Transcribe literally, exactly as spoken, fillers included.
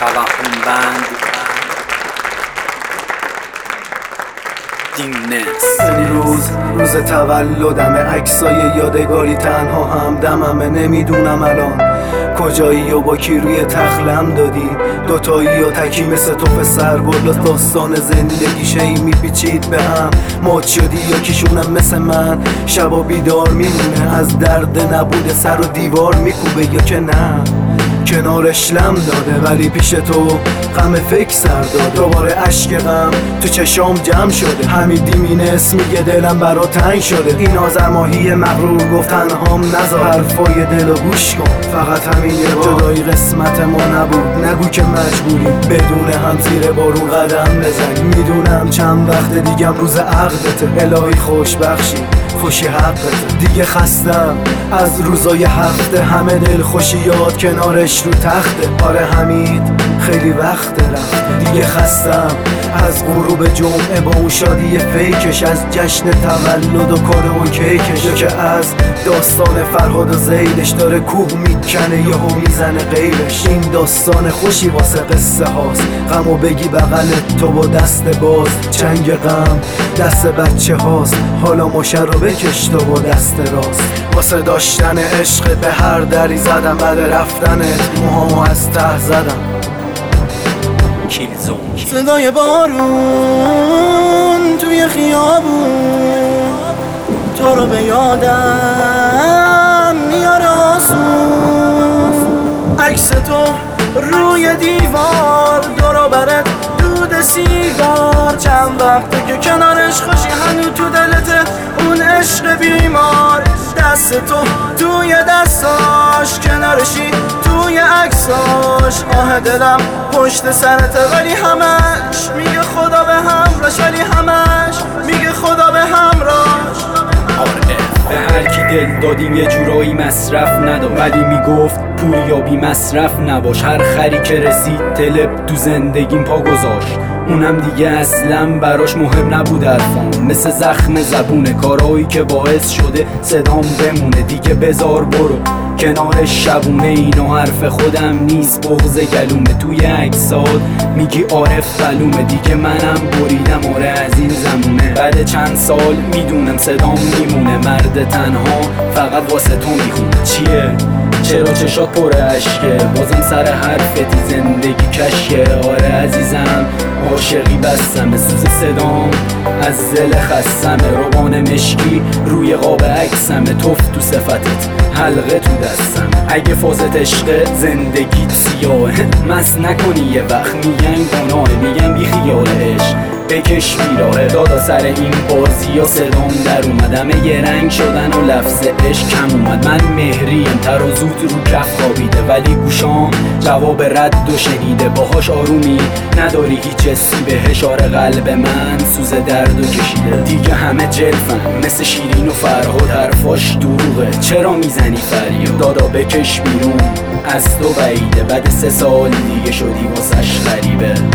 توهم بند دینس. امروز روز تولدم، عکسای یادگاری تنها همدممه. نمیدونم الان کجایی و با کی روی تخلم دادی، دوتایی و تکی مثل توف سر بالا. داستان زندگی شی میپیچید به هم، مات شدی یا کیشونم مثل من شبا بیدار میمونه، از درد نبوده سر و دیوار میکوبه یا که نه کنارش لم داده. ولی پیش تو غم فکر سر داد، دوباره عشق غم تو چشام جمع شده. حمیدی مینس میگه دلم برا تنگ شده، این آزرماهی مغرور گفت تنهام نذار، حرفای دل و گوش کن فقط همین یه بار. جدایی قسمت ما نبود، نگو که مجبوری بدون هم زیر بارون قدم بزنی. میدونم چند وقت دیگم روز عقدته، الهی خوش بخشی خوشی حقته. دیگه خستم از روزای هفته، همه دل خوشی یاد کنارش رو تخته. آره حمید خیلی وقت رفته، دیگه خستم از غروب جمعه با اون شادی فیکش، از جشن تولد و کار و کیکش، یا که از داستان فرهاد و زیدش داره کوب میکنه یهو میزنه غیبش. این داستان خوشی واسه قصه هاست، غمو بگی بغلت تو با دست باز. چنگ غم دست بچه هاست، حالا مشه رو بکش تو با دست راست. واسه داشتن عشق به هر دری زدم، بعد رفتنت موهامو از ته زدم. صدای بارون توی خیابون تو رو به یادم میاره آسون. عکس تو روی دیوار، دور و برت دود سیگار. چند وقته که کنارش خوشی هنو تو دلته اون عشق بیمار. دست تو توی دستاش، کنارشی توی عکساش. آه دلم پشت سرته ولی همش میگه خدا به همراش، ولی همش میگه خدا به همراش. به هر کی دل دادیم یه جورایی مصرف ندار، ولی میگفت پول یا بی مصرف نباش. هر خری که رسید تلپ تو زندگیم پا گذاشت، اونم دیگه اصلا براش مهم نبود حرفام. مثل زخم زبونه کارایی که باعث شده صدام بمونه. دیگه بزار برو کنارش شبونه، اینو حرف خودم نیست بغض گلومه. توی عکسات میگی عارف بلومه، دیگه منم بریدم آره از این زمونه. بعد چند سال میدونم صدام میمونه، مرد تنها فقط واسه تو میخونه. چیه؟ چرا چشات پر عشقه؟ بازم سر حرفتی زندگی کشکه. آره عزیزم عاشقی بستمه، سوز صدام از دل خستمه. روان مشکی روی قاب عکسمه، توف تو صفتت حلقه تو دستم. اگه فازت عشق زندگیت سیاهه، مست نکنی یه وقت میگن گناهه. میگن بی خیال عشق بکش بیراهه. دادا سر این بازی ها صدام در اومدم، یه رنگ شدن و لفظ عشق کم اومد. من مهریم تر و زود رو کف خوابیده، ولی گوشام جواب رد و شنیده. باهاش آرومی نداری هیچ حسی بهش، آره قلب من سوز درد و کشیده. دیگه همه جلفن مثل شیرین و فرهاد، حرفاش دروغه چرا میزنی فریاد. دادا بکش بیرون از تو بعیده، بعد سه سال دیگه شدی واسش غریبه.